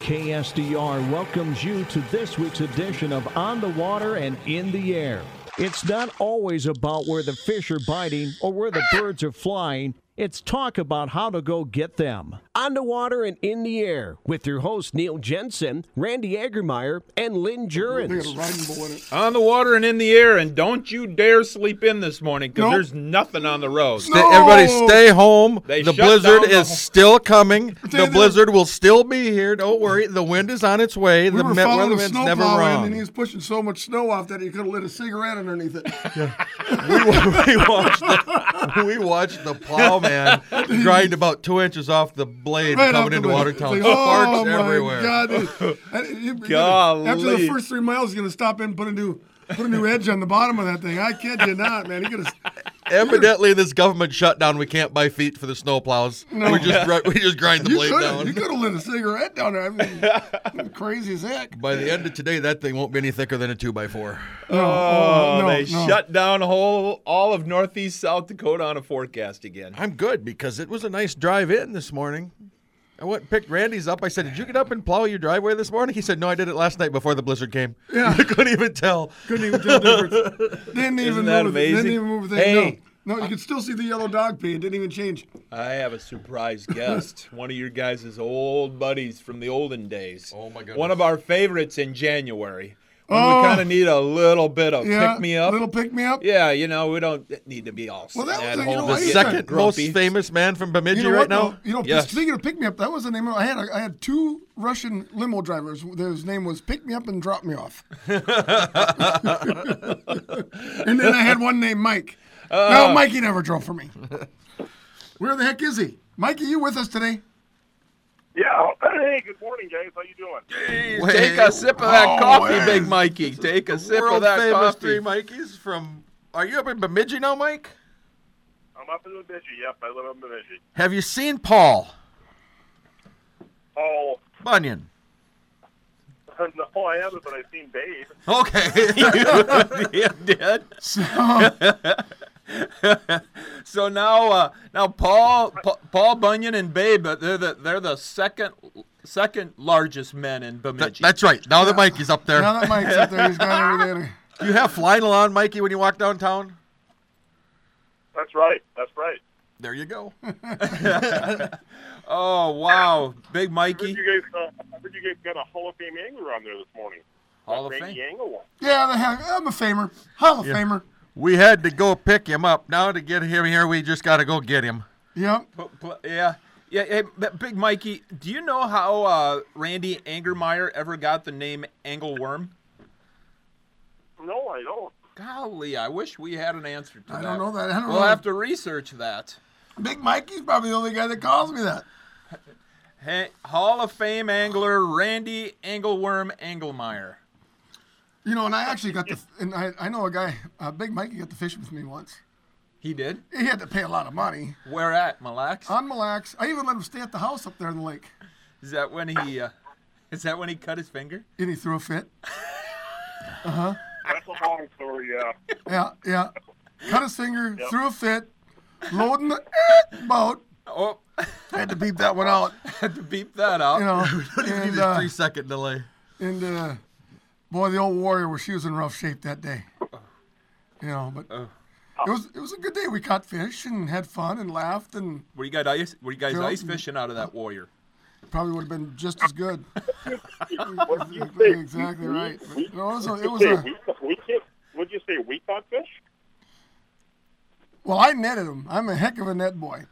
KSDR welcomes you to this week's edition of On the Water and in the Air. It's not always about where the fish are biting or where the birds are flying. It's talk about how to go get them. On the Water and in the Air with your hosts Neil Jensen, Randy Egermeyer, and Lynn Jurens. On the Water and in the Air, and don't you dare sleep in this morning because there's nothing on the road. No. Everybody stay home. The blizzard is still coming. The blizzard will still be here. Don't worry. The wind is on its way. We The were following the weatherman's never snowplow, and he wrong. was pushing so much snow off that he could have lit a cigarette underneath it. We watched the plowman grind about 2 inches off the blade Right coming off into the Watertown. blade. Sparks my everywhere. God. Golly. After the first 3 miles, he's going to stop in and put a new edge on the bottom of that thing. I kid you not, man. He could have. Evidently, this government shutdown, we can't buy feet for the snowplows. No. We just grind the blade down. You could have lit a cigarette down there. I mean, crazy as heck. By the end of today, that thing won't be any thicker than a 2x4. They shut down all of northeast South Dakota on a forecast again. I'm good because it was a nice drive in this morning. I went and picked Randy's up. I said, "Did you get up and plow your driveway this morning?" He said, "No, I did it last night before the blizzard came." Yeah. I couldn't even tell. Couldn't even tell the difference. Didn't even that move amazing? Didn't even move the Hey. thing. No, you could still see the yellow dog pee. It didn't even change. I have a surprise guest. One of your guys' old buddies from the olden days. Oh, my goodness. One of our favorites in January. When we kind of need a little bit of pick-me-up. Little pick-me-up? Yeah, we don't need to be all Well, that at was home. The I used to- second most grumpy. famous man from Bemidji You know right what, now. though? Yes. Speaking of pick me up, that was the name of. I had two Russian limo drivers. His name was Pick Me Up and Drop Me Off. And then I had one named Mike. No, Mikey never drove for me. Where the heck is he? Mikey, you with us today? Yeah. Hey, good morning, guys. How you doing? Take a sip of that coffee, Big Mikey. Take a sip of World that famous coffee. three Mikeys from. Are you up in Bemidji now, Mike? I'm up in Bemidji. Yep, I live in Bemidji. Have you seen Paul Oh, Bunyan? no, I haven't, but I've seen Babe. Okay. You did. So now Paul Bunyan and Babe, they're the second largest men in Bemidji. That's right. Now that Mikey's up there. Now that Mike's up there, he's got everything. Do you have flannel on, Mikey, when you walk downtown? That's right. That's right. There you go. Oh wow, Big I Mikey, heard you guys got a Hall of Fame angler on there this morning. Hall of Randy Fame. Engel one. Yeah, I'm a famer. Hall of Famer. We had to go pick him up. Now to get him here, we just got to go get him. Yep. Yeah. Hey, Big Mikey, do you know how Randy Angermeyer ever got the name Angleworm? No, I don't. Golly, I wish we had an answer to that. I don't know that. I don't We'll know. have to research that. Big Mikey's probably the only guy that calls me that. Hey, Hall of Fame angler Randy Angleworm Anglemeyer. You know, and I actually got and I know a guy, Big Mikey got to fish with me once. He did? He had to pay a lot of money. Where at, Mille Lacs? On Mille Lacs. I even let him stay at the house up there in the lake. Is that when he cut his finger? And he threw a fit. That's a long story, yeah. Yeah. Cut his finger, threw a fit, loading the boat. Oh, I had to beep that one out. had to beep that out. You know, Don't even need a 3-second delay. and boy, the old warrior, she was in rough shape that day. You know, but it was a good day. We caught fish and had fun and laughed, and Were you guys Sure. ice fishing out of that warrior? probably would have been just as good. What did you say? Exactly right. But, no, Would you say we caught fish? well, I netted him. I'm a heck of a net boy.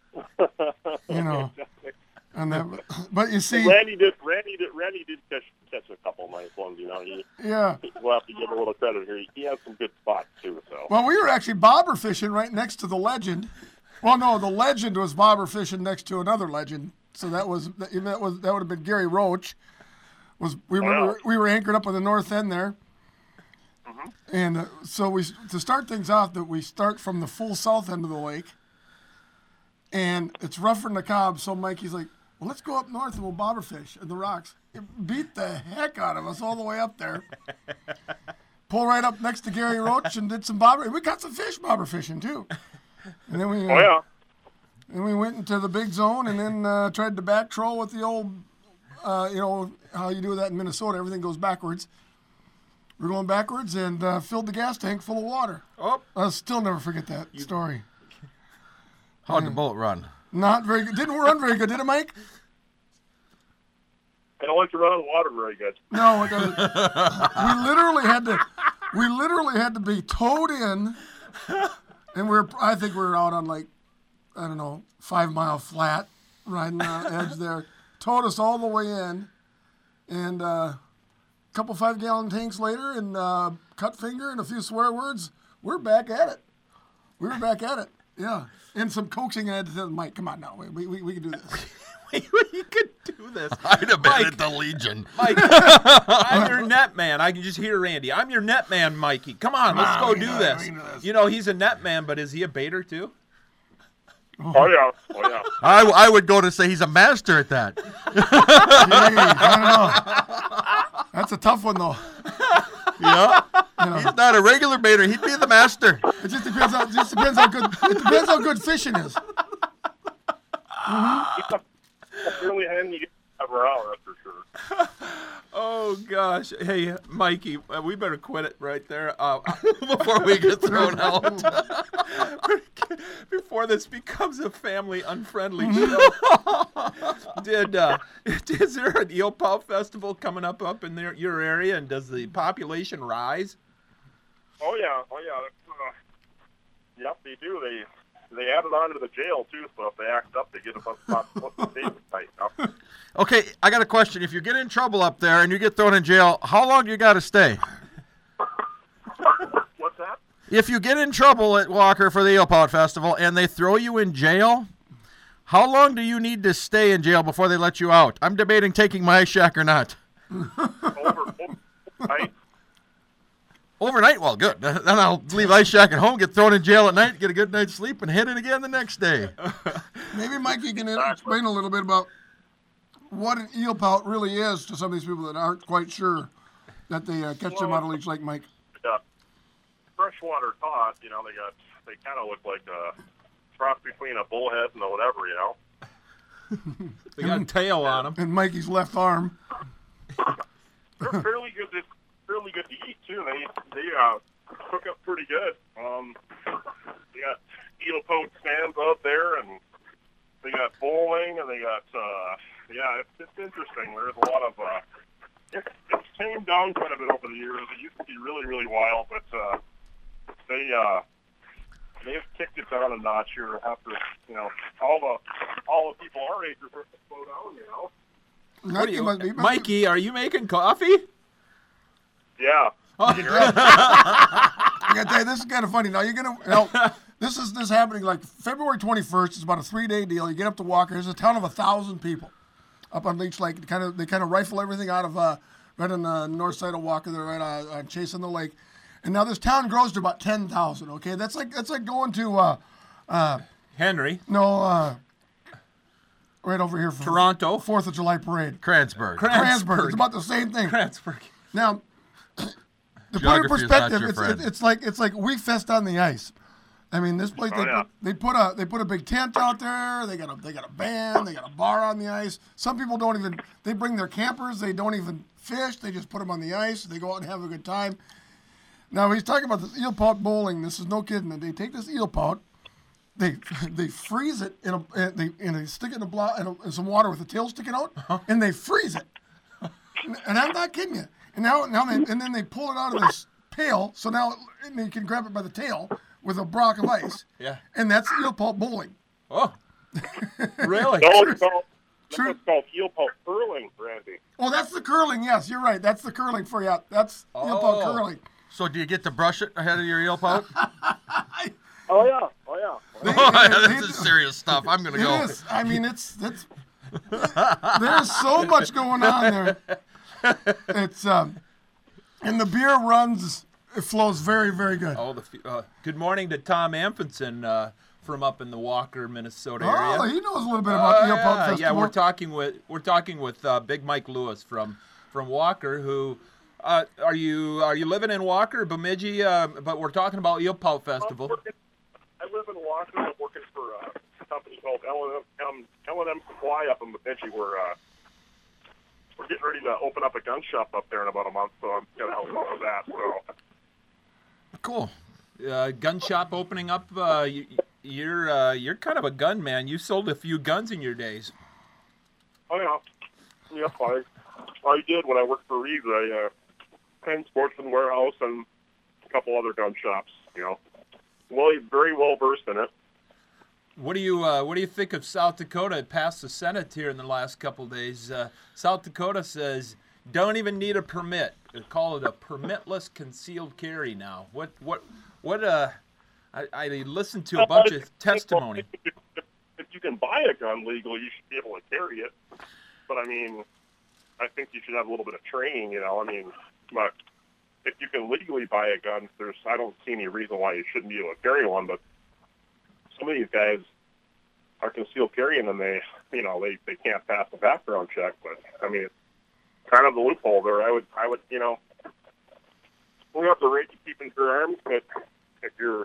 You know, and that, but you see, Randy did catch a couple nice ones. You know, yeah. we'll have to give him a little credit here. He has some good spots too. So. Well, we were actually bobber fishing right next to the legend. Well, no, the legend was bobber fishing next to another legend. So that would have been Gary Roach. We were anchored up on the north end there, and so to start things off, that we start from the full south end of the lake, and it's rougher than the Cobb. So Mikey's like, "Well, let's go up north and we'll bobber fish in the rocks." It beat the heck out of us all the way up there. Pull right up next to Gary Roach and did some bobber. We caught some fish bobber fishing too. And then Oh yeah. and we went into the big zone and then tried to back troll with the old you know how you do that in Minnesota. Everything goes backwards. We're going backwards and filled the gas tank full of water. Oh, I'll still never forget that story. How'd the boat run? Not very good. Didn't run very good, did it, Mike? I don't like to run on the water very good. No, it doesn't. We literally had to be towed in, and I think we were out on like, I don't know, 5 Mile Flat, riding the edge there. Towed us all the way in, and a couple 5-gallon tanks later, and cut finger and a few swear words. We're back at it. We were back at it. Yeah, and some coaxing. I had to tell Mike, come on now, we can do this. you could do this. I'd have been Mike, at the Legion. Mike, I'm your net man. I can just hear Randy. I'm your net man, Mikey. Come on, let's go do this. You know, he's a net man, but is he a baiter too? Oh yeah. I would go to say he's a master at that. I don't know. That's a tough one though. Yeah. He's not a regular baiter. He'd be the master. It just depends how good fishing is. It's a really handy ever out, that's for sure. Oh gosh. Hey, Mikey, we better quit it right there before we get thrown out. Before this becomes a family unfriendly show. Is there an eel pout festival coming up in your area, and does the population rise? Oh yeah. Yep, they do. They add it on to the jail too, so if they act up, they get a state tight. Okay, I got a question. If you get in trouble up there and you get thrown in jail, how long do you got to stay? What's that? If you get in trouble at Walker for the Eel Pout Festival and they throw you in jail, how long do you need to stay in jail before they let you out? I'm debating taking my ice shack or not. Overnight. Overnight? Well, good. Then I'll leave ice shack at home, get thrown in jail at night, get a good night's sleep, and hit it again the next day. Maybe Mike, you can explain a little bit about what an eel pout really is to some of these people that aren't quite sure that they catch them out of Leech Lake, Mike. Yeah. Freshwater cod, they kind of look like a cross between a bullhead and a whatever, They got a tail on them. And Mikey's left arm. They're fairly good to eat too. They cook up pretty good. They got eel pout stands out there, and they got bowling, and they got it's interesting. There's a lot of it's tamed down quite a bit over the years. It used to be really, really wild, but they've kicked it down a notch here after all the people our age are starting to slow down. Mikey, are you making coffee? Yeah. I gotta tell you, this is kind of funny. Now this is happening like February 21st. It's about a 3-day deal. You get up to Walker. There's a town of 1,000 people up on Leech Lake. They kind of rifle everything out of right on the north side of Walker. They're right on chasing the lake. And now this town grows to about 10,000. Okay, that's like going to Henry. No, right over here for Toronto. 4th of July parade. Kranzberg. Kranzberg. It's about the same thing. Kranzberg. Now, to put it in perspective, it's like Wee Fest on the ice. I mean, this place they put a big tent out there. They got a band. They got a bar on the ice. Some people they bring their campers. They don't even fish. They just put them on the ice. They go out and have a good time. Now he's talking about this eel pout bowling. This is no kidding. They take this eel pout, they freeze it and they stick it in some water with the tail sticking out, and they freeze it. And I'm not kidding you. And then they pull it out of this pail, so now you can grab it by the tail with a block of ice. Yeah. And that's eel pout bowling. Oh, really? No, it's called eel pout curling, Randy. Oh, that's the curling. Yes, you're right. That's the curling for you. That's eel pout curling. So do you get to brush it ahead of your eel pout? Oh yeah. This is serious stuff. I'm gonna go. It is. I mean, it's there's so much going on there. It's and the beer it flows very, very good. Oh, good morning to Tom Amundsen from up in the Walker, Minnesota area. Oh, he knows a little bit about the Eel Pout Festival. Yeah, we're talking with Big Mike Lewis from Walker. Who are you living in Walker, Bemidji? But we're talking about Eel Pout Festival. I live in Walker. I'm working for a company called L&M Supply up in Bemidji. We're we're getting ready to open up a gun shop up there in about a month, so I'm gonna help out with that. So Cool. Gun shop opening up. You're kind of a gun man. You sold a few guns in your days. oh yeah, I did when I worked for Reeves. I Penn Sportsman Warehouse and a couple other gun shops. Well, he's very well versed in it. What do you think of South Dakota? It passed the Senate here in the last couple of days. South Dakota says don't even need a permit. They call it a permitless concealed carry now. I listened to a bunch of testimony. If you can buy a gun legally, you should be able to carry it. But I mean, I think you should have a little bit of training. But if you can legally buy a gun, I don't see any reason why you shouldn't be able to carry one. But some of these guys are concealed carrying, and they can't pass a background check. But I mean, it's kind of the loophole there. I would, we have the right to keep and bear arms, but if you're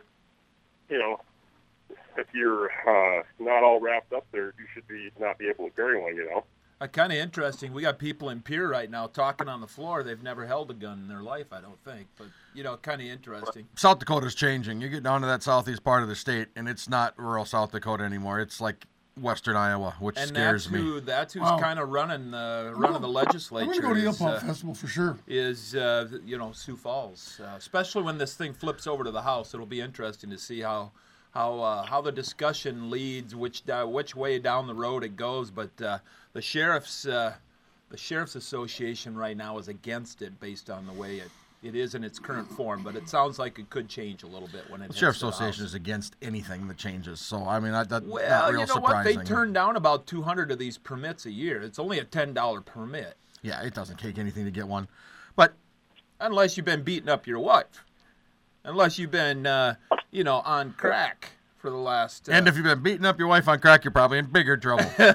not all wrapped up there, you should not be able to carry one. Kind of interesting. We got people in Pierre right now talking on the floor. They've never held a gun in their life, I don't think. But, kind of interesting. South Dakota's changing. You get down to that southeast part of the state, and it's not rural South Dakota anymore. It's like western Iowa, which scares me. That's who's kind of running the legislature. I'm going to go to Eelpout Festival for sure. Is Sioux Falls, especially when this thing flips over to the House. It'll be interesting to see how the discussion leads, which way down the road it goes. But the sheriff's association right now is against it based on the way it is in its current form. But it sounds like it could change a little bit when it. The sheriff's association is against anything that changes. So I mean, that's not real surprising. What? They turn down about 200 of these permits a year. It's only a $10 permit. Yeah, it doesn't take anything to get one, but unless you've been beating up your wife, unless you've been on crack. For the last, and if you've been beating up your wife on crack, you're probably in bigger trouble. I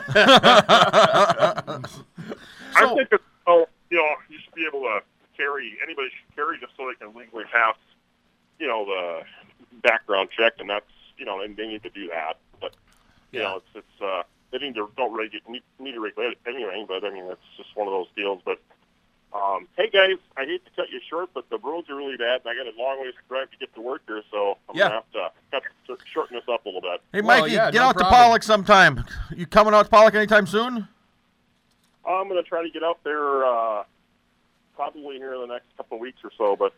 think it's, you should be able to carry. Anybody should carry just so they can legally pass, the background check, and that's and they need to do that. But it's they need to need to regulate it anyway. But I mean, it's just one of those deals. But hey guys, I hate to cut you short, but the roads are really bad, and I got a long ways to drive to get to work here, so I'm gonna have to shorten this up a little bit. Hey, Mikey, get out to Pollock sometime. You coming out to Pollock anytime soon? I'm gonna try to get out there probably here in the next couple of weeks or so, but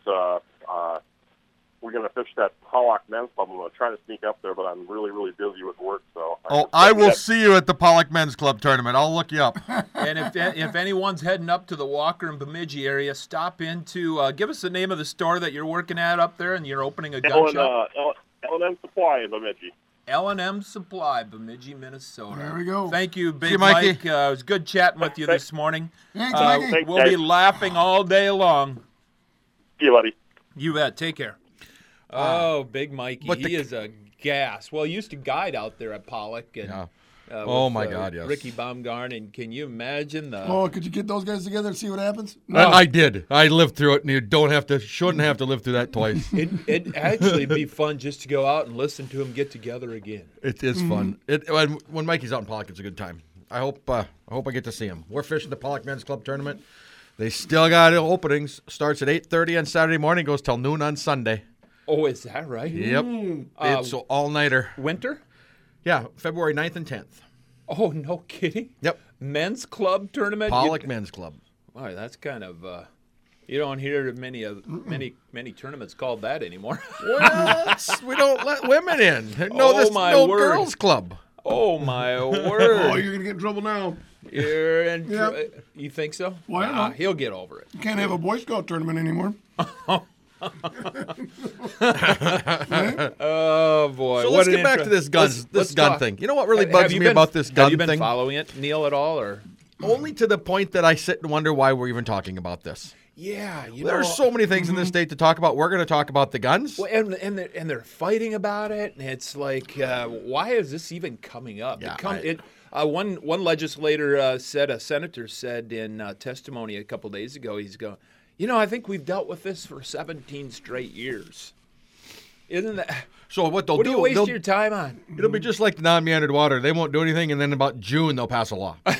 we're gonna fish that Pollock Men's Club. I'm gonna try to sneak up there, but I'm really, really busy with work. So I will see you at the Pollock Men's Club tournament. I'll look you up. And if anyone's heading up to the Walker and Bemidji area, stop into give us the name of the store that you're working at up there, and you're opening a gun shop. L&M Supply in Bemidji. L&M Supply, Bemidji, Minnesota. There we go. Thank you, Big Mike. It was good chatting with you this morning. Thanks, Mikey. We'll be laughing all day long. See you, buddy. You bet. Take care. Big Mikey. He is a gas. Well, he used to guide out there at Pollock. And, my God, yes. Ricky Baumgarn. And can you imagine the... Oh, could you get those guys together and see what happens? No. I did. I lived through it, and you shouldn't have to live through that twice. It'd actually be fun just to go out and listen to them get together again. It is fun. When Mikey's out in Pollock, it's a good time. I hope I get to see him. We're fishing the Pollock Men's Club tournament. They still got openings. Starts at 8:30 on Saturday morning, goes till noon on Sunday. Oh, is that right? Yep. It's an all-nighter. Winter? Yeah, February 9th and 10th. Oh, no kidding? Yep. Men's club tournament? Pollock Men's Club. Wow, that's kind of you don't hear many tournaments called that anymore. Well, we don't let women in. No girls club. Oh my word! Oh, you're gonna get in trouble now. You're in. You think so? Well, I don't know. He'll get over it. You can't have a Boy Scout tournament anymore. Oh boy! So let's get back to this gun thing. You know what really bugs me about this gun thing? Have you been following it, Neil, at all, or only to the point that I sit and wonder why we're even talking about this? Yeah, there's so many things in this state to talk about. We're going to talk about the guns, well, and they're fighting about it, and it's like, why is this even coming up? Yeah, one legislator a senator said in testimony a couple days ago, he's going, I think we've dealt with this for 17 straight years. Isn't that? So what they'll What do do? you waste they'll- your time on? It'll be just like the non-meandered water. They won't do anything, and then about June they'll pass a law. We'll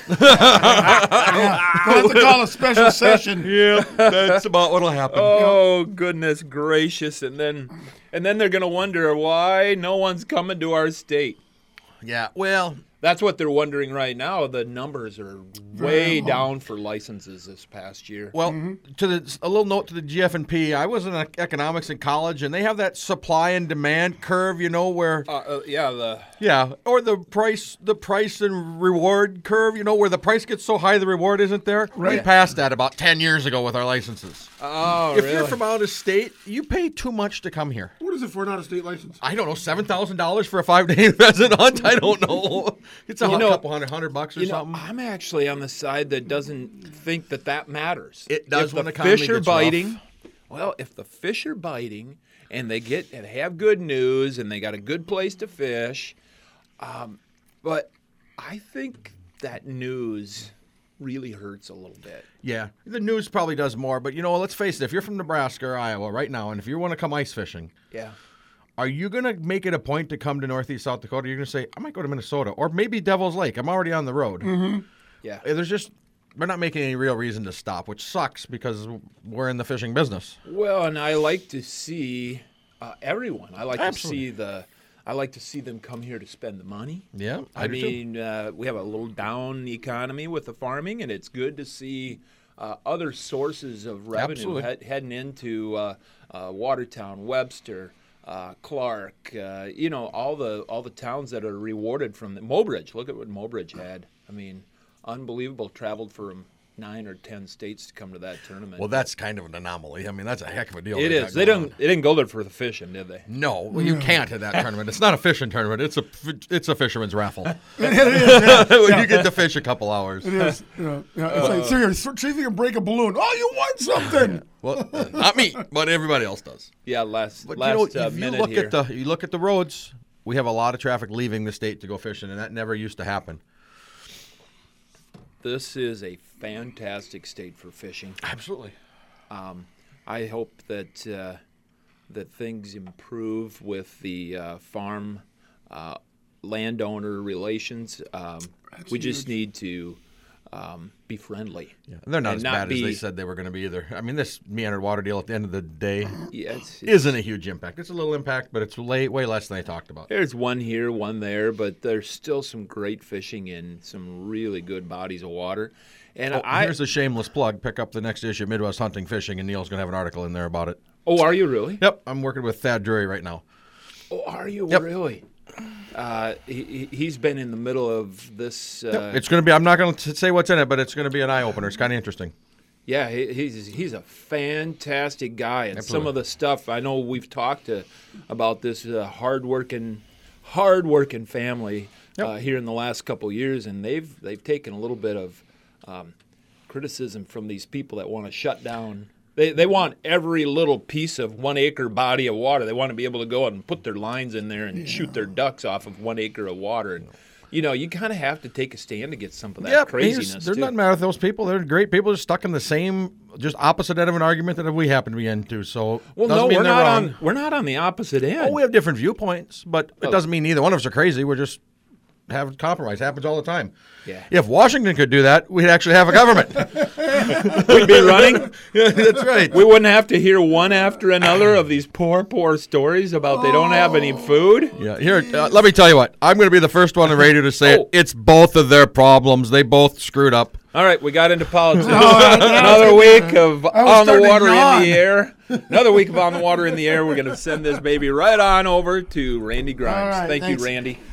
have to call a special session. Yeah, that's about what'll happen. Oh goodness gracious! And then they're gonna wonder why no one's coming to our state. Yeah, well, That's what they're wondering right now. The numbers are way down for licenses this past year. Well, a little note to the GF&P. I was in economics in college, and they have that supply and demand curve, where or the price and reward curve, where the price gets so high the reward isn't there. Right. We passed that about 10 years ago with our licenses. Oh, If really? you're from out of state, you pay too much to come here. What is it for an out-of-state license? I don't know, $7,000 for a 5-day pheasant hunt. I don't know. It's a couple $100 or something. I'm actually on the side that doesn't think that matters. It does if when the the economy fish are gets rough. biting. Well, if the fish are biting and they have good news and they got a good place to fish, but I think that news really hurts a little bit. Yeah, the news probably does more, but let's face it. If you're from Nebraska or Iowa right now, and if you want to come ice fishing, Yeah. are you going to make it a point to come to Northeast South Dakota? You're going to say, I might go to Minnesota or maybe Devil's Lake. I'm already on the road. Yeah. We're not making any real reason to stop, which sucks because we're in the fishing business. Well, and I like to see everyone. I like Absolutely. I like to see them come here to spend the money. Yeah, I do too. mean, we have a little down economy with the farming, and it's good to see other sources of revenue Absolutely. heading into Watertown, Webster, Clark. All the towns that are rewarded from Mobridge. Look at what Mobridge had. I mean, unbelievable. Traveled from 9 or 10 states to come to that tournament. Well, that's kind of an anomaly. I mean, that's a heck of a deal. It they is. got They going on. didn't go there for the fishing, did they? No, well, you can't at that tournament. It's not a fishing tournament. It's a fisherman's raffle. It is, yeah. You get to fish a couple hours. It is. It's like, seriously, see if you can break a balloon. Oh, you won something. Well, not me, but everybody else does. Yeah, last But if minute you look here. you look at the roads, we have a lot of traffic leaving the state to go fishing, and that never used to happen. This is a fantastic state for fishing. Absolutely. I hope that that things improve with the farm landowner relations. We just need to be friendly. Yeah, they're not And as not bad as they be- said they were going to be either. I mean, this meandered water deal at the end of the day Yeah, it's, isn't a huge impact. It's a little impact, but it's way less than they talked about. there's one here, one there, but there's still some great fishing in some really good bodies of water. And Here's a shameless plug. Pick up the next issue of Midwest Hunting Fishing, and Neil's going to have an article in there about it. oh, are you really? Yep, I'm working with Thad Drury right now. Oh, are you Yep. really? He's been in the middle of this. It's going to be. I'm not going to say what's in it, but it's going to be an eye opener. It's kind of interesting. Yeah, he's a fantastic guy, and some Absolutely. of the stuff I know we've talked about this hardworking family here in the last couple of years, and they've taken a little bit of criticism from these people that want to shut down. They want every little piece of 1 acre body of water. They want to be able to go out and put their lines in there and shoot their ducks off of 1 acre of water. And you kind of have to take a stand against some of that craziness. There's too. nothing matter with those people. They're great people. They're stuck in the same, just opposite end of an argument that we happen to be into. So Well, doesn't no, mean we're they're not wrong. we're not on the opposite end. Oh, we have different viewpoints, but it doesn't mean either one of us are crazy. We're just have compromise. Happens all the time. Yeah. If Washington could do that, we'd actually have a government. We'd be running. Yeah, that's right. We wouldn't have to hear one after another of these poor stories about they don't have any food. Yeah, here. Let me tell you what. I'm going to be the first one on the radio to say Oh. it's both of their problems. They both screwed up. All right, we got into politics. Another week of On the starting to Water in yawn. the Air. Another week of On the Water in the Air. We're going to send this baby right on over to Randy Grimes. All right, Thank thanks. you, Randy.